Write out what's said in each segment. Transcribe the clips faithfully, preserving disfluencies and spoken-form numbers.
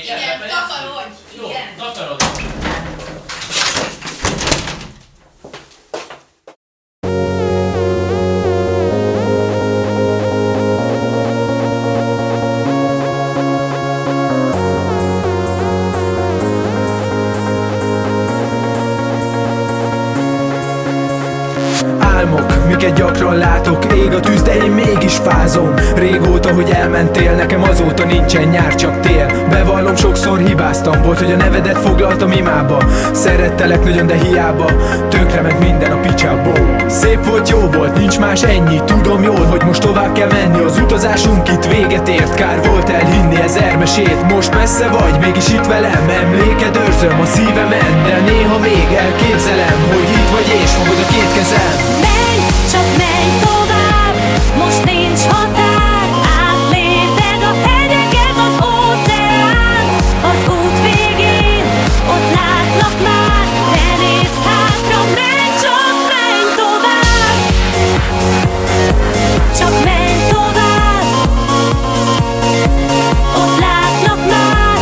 Igen, takarodj! Jó, Igen. takarodj! Álmok, miket gyakran látok, ég a tűz, de én mégis fázom. Régóta, hogy elmentél, nekem azóta nincsen nyár, csak tél. Bevallom, sokszor hibáztam, volt, hogy a nevedet foglaltam imába. Szerettelek nagyon, de hiába, tönkrement minden a picsából. Szép volt, jó volt, nincs más ennyi, tudom jól, hogy most tovább kell menni. Az utazásunk itt véget ért, kár volt elhinni ezer mesét. Most messze vagy, mégis itt velem, emléked őrzöm a szívemen. De néha még elképzelem, hogy itt vagy és fogod a két kezem. Menj, csak menj tovább, most nincs határ. Átlépted a hegyeket, az óceán. Az út végén, ott látlak már. Ne nézz hátra, menj, csak menj tovább. Csak menj tovább. Ott látlak már.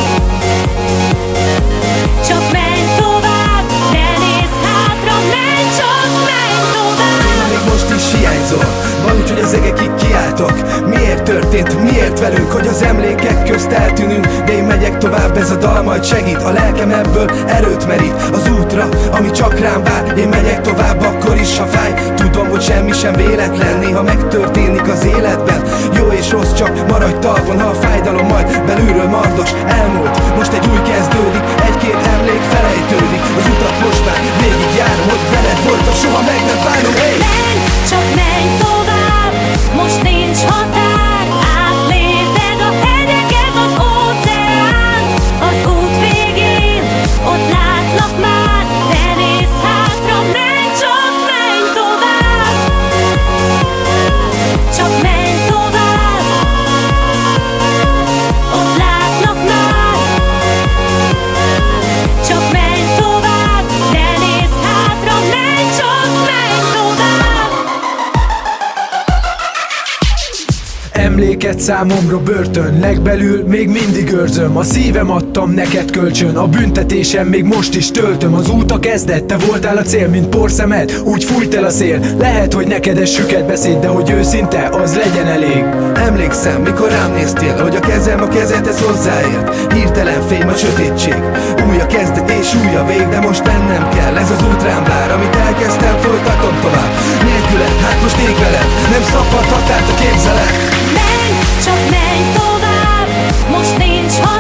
Csak menj tovább, ne nézz hátra, menj, csak menj tovább. Még most is hiányzol, van úgy, hogy az egekig kiálltok. Miért történt, miért velünk, hogy az emlékek közt eltűnünk? De én megyek tovább, ez a dal majd segít. A lelkem ebből erőt merít az útra, ami csak rám vár. Én megyek tovább, akkor is, ha fáj. Tudom, hogy semmi sem véletlen, néha megtörténik az életben. Jó és rossz, csak maradj talpon, ha a fájdalom majd belülről mardos. Elmúlt, most egy új kezdődik, egy-két emlék felejtődik. Az utat most már végigjárom, hogy veled voltam, soha meg nem bánom. Hey! Menj, csak menj tovább, most nincs határ. Átlépted a hegyeket, az óceán. Az út végén, ott látlak már. Ne nézz hátra, menj, csak menj tovább. Csak menj tovább. Ott látlak már. Csak menj tovább, ne nézz hátra, menj, csak menj tovább. Emléket számomra börtön, legbelül még mindig őrzöm. A szívem adtam neked kölcsön, a büntetésem még most is töltöm. Az út a kezdet, te voltál a cél, mint porszemed, úgy fújt el a szél. Lehet, hogy neked ez süket beszéd, de hogy őszinte, az legyen elég. Emlékszem, mikor rám néztél, hogy a kezem a kezedhez hozzáért. Hirtelen fém a sötétség, új a kezdet és új a vég. De most mennem kell, ez az út rám vár. Amit elkezdtem, folytatom tovább. Nélküled, hát most ég veled, nem szabad határt a képzelet. Menj, csak menj tovább, most nincs határ.